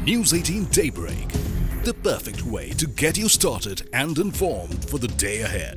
News 18 Daybreak, the perfect way to get you started and informed for the day ahead.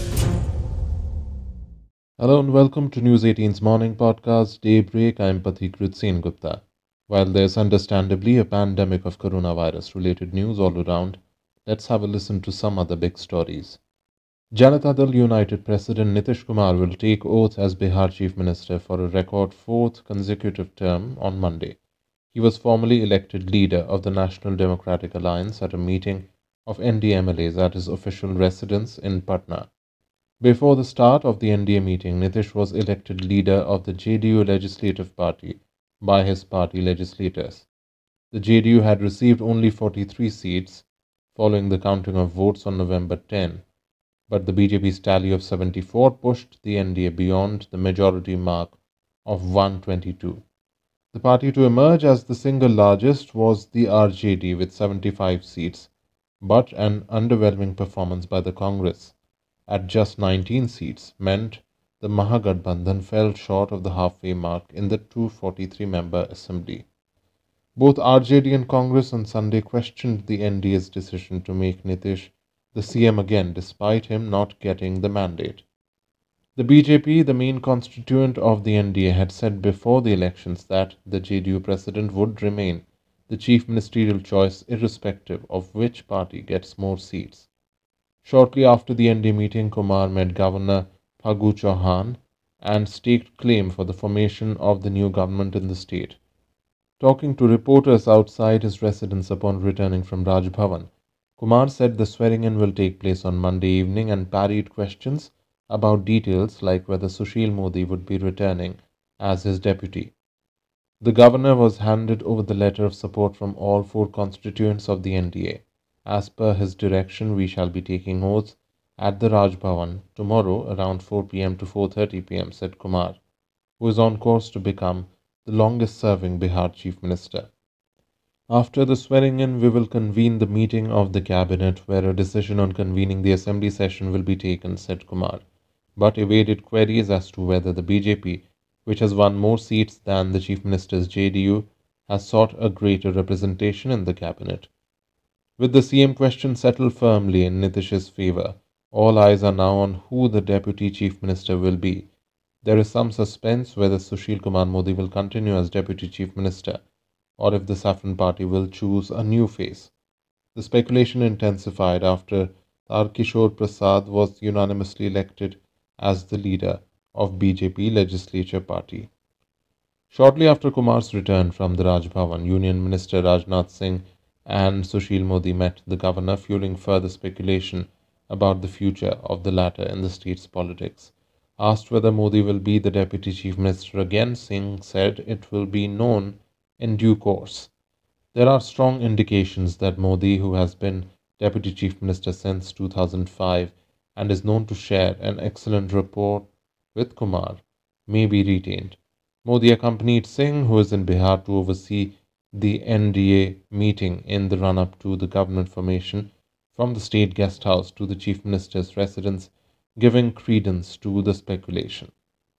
Hello and welcome to News 18's morning podcast, Daybreak. I'm Pathikrit Sen Gupta. While there's understandably a pandemic of coronavirus related news all around, let's have a listen to some other big stories. Janata Dal United President Nitish Kumar will take oath as Bihar Chief Minister for a record fourth consecutive term on Monday. He was formally elected leader of the National Democratic Alliance at a meeting of NDA MLAs at his official residence in Patna. Before the start of the NDA meeting, Nitish was elected leader of the JDU Legislative Party by his party legislators. The JDU had received only 43 seats following the counting of votes on November 10, but the BJP's tally of 74 pushed the NDA beyond the majority mark of 122. The party to emerge as the single largest was the RJD with 75 seats, but an underwhelming performance by the Congress at just 19 seats meant the Mahagathbandhan fell short of the halfway mark in the 243-member assembly. Both RJD and Congress on Sunday questioned the NDA's decision to make Nitish the CM again despite him not getting the mandate. The BJP, the main constituent of the NDA, had said before the elections that the JDU president would remain the chief ministerial choice irrespective of which party gets more seats. Shortly after the NDA meeting, Kumar met Governor Phagu Chauhan and staked claim for the formation of the new government in the state. Talking to reporters outside his residence upon returning from Raj Bhavan, Kumar said the swearing-in will take place on Monday evening and parried questions about details like whether Sushil Modi would be returning as his deputy. The governor was handed over the letter of support from all four constituents of the NDA. As per his direction, we shall be taking oaths at the Raj Bhavan tomorrow around 4 p.m. to 4:30 p.m., said Kumar, who is on course to become the longest-serving Bihar Chief Minister. After the swearing-in, we will convene the meeting of the cabinet where a decision on convening the assembly session will be taken, said Kumar, but evaded queries as to whether the BJP, which has won more seats than the Chief Minister's JDU, has sought a greater representation in the cabinet. With the CM question settled firmly in Nitish's favour, all eyes are now on who the Deputy Chief Minister will be. There is some suspense whether Sushil Kumar Modi will continue as Deputy Chief Minister or if the Saffron Party will choose a new face. The speculation intensified after Tarkishore Prasad was unanimously elected as the leader of BJP Legislature Party. Shortly after Kumar's return from the Raj Bhavan, Union Minister Rajnath Singh and Sushil Modi met the governor, fueling further speculation about the future of the latter in the state's politics. Asked whether Modi will be the Deputy Chief Minister again, Singh said it will be known in due course. There are strong indications that Modi, who has been Deputy Chief Minister since 2005 and is known to share an excellent rapport with Kumar, may be retained. Modi accompanied Singh, who is in Bihar, to oversee the NDA meeting in the run-up to the government formation from the state guest house to the Chief Minister's residence, giving credence to the speculation.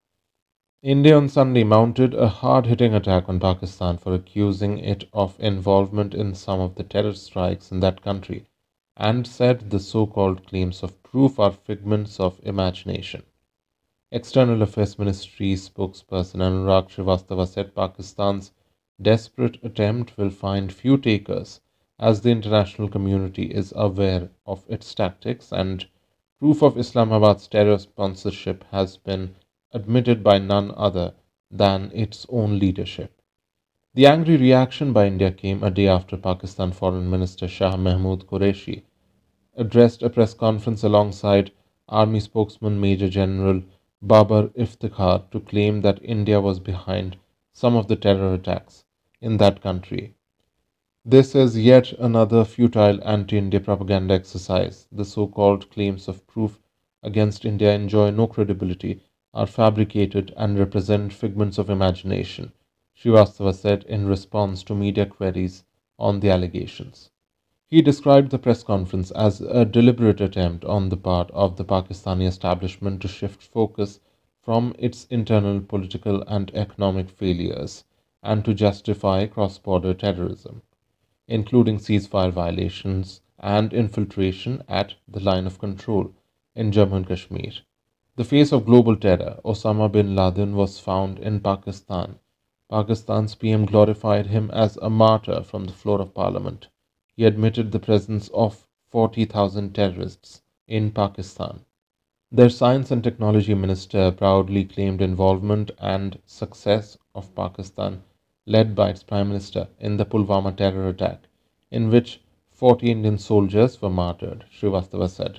India on Sunday mounted a hard-hitting attack on Pakistan for accusing it of involvement in some of the terror strikes in that country and said the so-called claims of proof are figments of imagination. External Affairs Ministry spokesperson Anurag Srivastava said Pakistan's desperate attempt will find few takers as the international community is aware of its tactics and proof of Islamabad's terror sponsorship has been admitted by none other than its own leadership. The angry reaction by India came a day after Pakistan Foreign Minister Shah Mahmood Qureshi addressed a press conference alongside Army spokesman Major General Babar Iftikhar to claim that India was behind some of the terror attacks in that country. This is yet another futile anti-India propaganda exercise. The so-called claims of proof against India enjoy no credibility, are fabricated and represent figments of imagination, Srivastava said in response to media queries on the allegations. He described the press conference as a deliberate attempt on the part of the Pakistani establishment to shift focus from its internal political and economic failures and to justify cross-border terrorism. including ceasefire violations and infiltration at the line of control in Jammu and Kashmir. The face of global terror, Osama bin Laden, was found in Pakistan. Pakistan's PM glorified him as a martyr from the floor of parliament. He admitted the presence of 40,000 terrorists in Pakistan. Their science and technology minister proudly claimed involvement and success of Pakistan, led by its prime minister, in the Pulwama terror attack, in which 40 Indian soldiers were martyred, Srivastava said.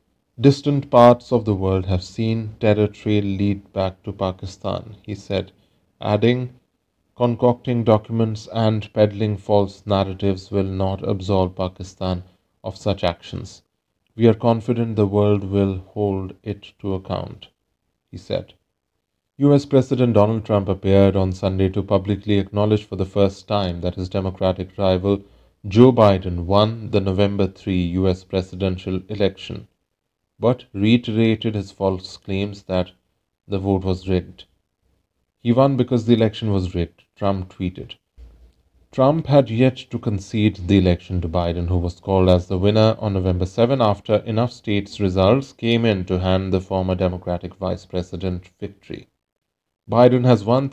Distant parts of the world have seen terror trail lead back to Pakistan, he said, adding, concocting documents and peddling false narratives will not absolve Pakistan of such actions. We are confident the world will hold it to account, he said. US President Donald Trump appeared on Sunday to publicly acknowledge for the first time that his Democratic rival Joe Biden won the November 3 US presidential election, but reiterated his false claims that the vote was rigged. He won because the election was rigged, Trump tweeted. Trump had yet to concede the election to Biden, who was called as the winner on November 7 after enough states' results came in to hand the former Democratic vice president victory. Biden has won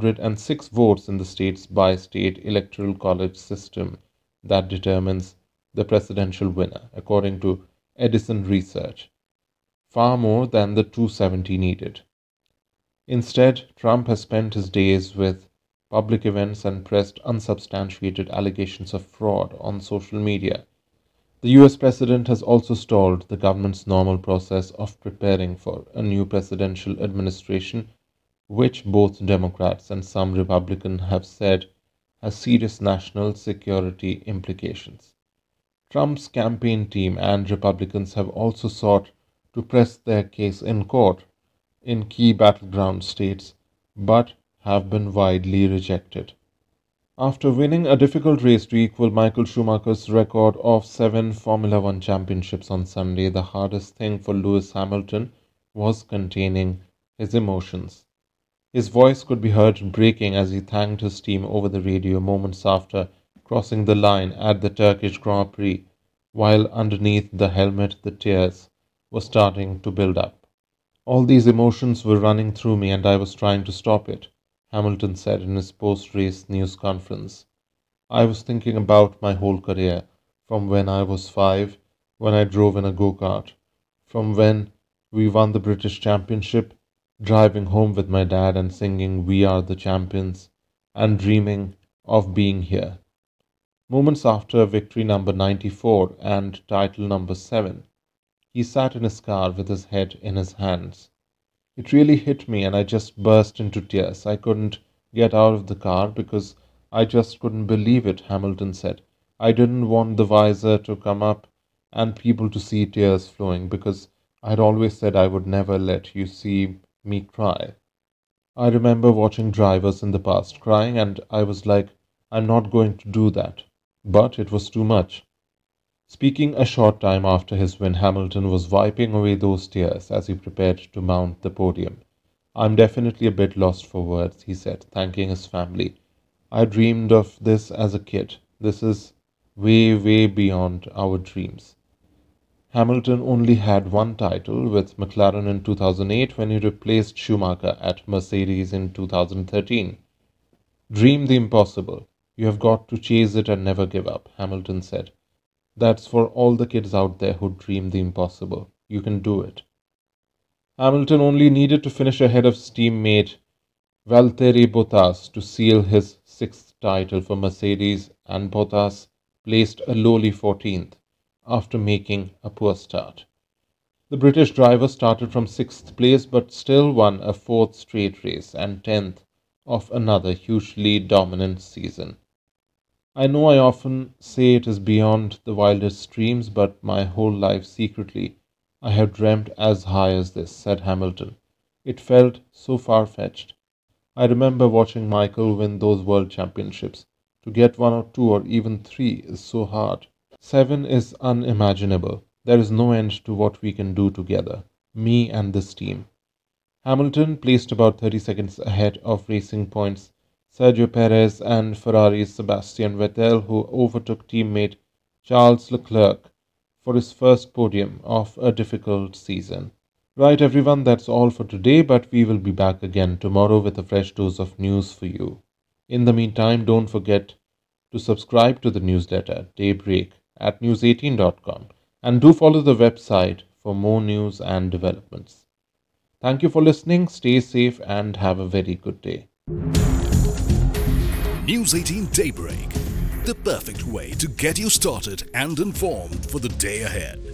306 votes in the state's bi-state electoral college system that determines the presidential winner, according to Edison Research, far more than the 270 needed. Instead, Trump has spent his days with public events and pressed unsubstantiated allegations of fraud on social media. The US president has also stalled the government's normal process of preparing for a new presidential administration, which both Democrats and some Republicans have said has serious national security implications. Trump's campaign team and Republicans have also sought to press their case in court in key battleground states, but have been widely rejected. After winning a difficult race to equal Michael Schumacher's record of 7 Formula One championships on Sunday, the hardest thing for Lewis Hamilton was containing his emotions. His voice could be heard breaking as he thanked his team over the radio moments after crossing the line at the Turkish Grand Prix, while underneath the helmet the tears were starting to build up. All these emotions were running through me and I was trying to stop it, Hamilton said in his post-race news conference. I was thinking about my whole career, from when I was 5, when I drove in a go-kart, from when we won the British Championship, driving home with my dad and singing We Are the Champions, and dreaming of being here. Moments after victory number 94 and title number 7, he sat in his car with his head in his hands. It really hit me and I just burst into tears. I couldn't get out of the car because I just couldn't believe it, Hamilton said. I didn't want the visor to come up and people to see tears flowing because I'd always said I would never let you see me cry. I remember watching drivers in the past crying and I was like, I'm not going to do that. But it was too much. Speaking a short time after his win, Hamilton was wiping away those tears as he prepared to mount the podium. I'm definitely a bit lost for words, he said, thanking his family. I dreamed of this as a kid. This is way, way beyond our dreams. Hamilton only had one title with McLaren in 2008 when he replaced Schumacher at Mercedes in 2013. Dream the impossible. You have got to chase it and never give up, Hamilton said. That's for all the kids out there who dream the impossible. You can do it. Hamilton only needed to finish ahead of his teammate Valtteri Bottas to seal his 6th title for Mercedes, and Bottas placed a lowly 14th after making a poor start. The British driver started from 6th place but still won a 4th straight race and 10th of another hugely dominant season. I know I often say it is beyond the wildest dreams, but my whole life secretly I have dreamt as high as this, said Hamilton. It felt so far-fetched. I remember watching Michael win those world championships. To get 1 or 2 or even 3 is so hard. 7 is unimaginable. There is no end to what we can do together, me and this team. Hamilton placed about 30 seconds ahead of Racing Point's Sergio Perez and Ferrari's Sebastian Vettel, who overtook teammate Charles Leclerc for his first podium of a difficult season. Right, everyone, that's all for today, but we will be back again tomorrow with a fresh dose of news for you. In the meantime, don't forget to subscribe to the newsletter Daybreak at news18.com and do follow the website for more news and developments. Thank you for listening, stay safe, and have a very good day. News 18 Daybreak, the perfect way to get you started and informed for the day ahead.